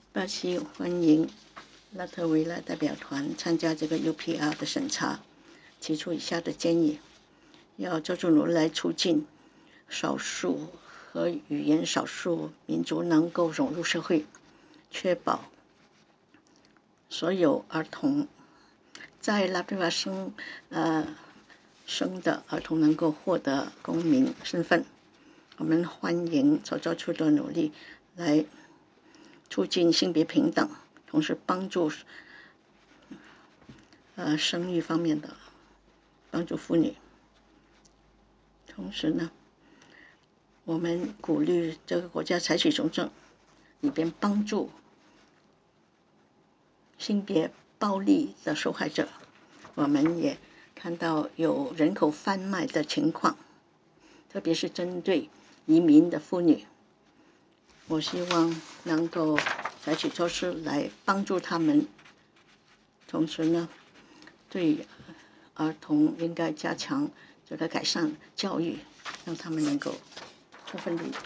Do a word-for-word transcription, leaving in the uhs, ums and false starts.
巴西欢迎拉脱维拉代表团参加这个 U P R 的审查，提出以下的建议：要做出努力来促进少数和语言少数民族能够融入社会，确保所有儿童在拉脱维亚生呃生的儿童能够获得公民身份。我们欢迎所做出的努力来促进性别平等，同时帮助呃生育方面的帮助妇女。同时呢，我们鼓励这个国家采取种种以便帮助性别暴力的受害者。我们也看到有人口贩卖的情况，特别是针对移民的妇女。我希望能够采取措施来帮助他们，同时呢，对儿童应该加强这个改善教育，让他们能够充分利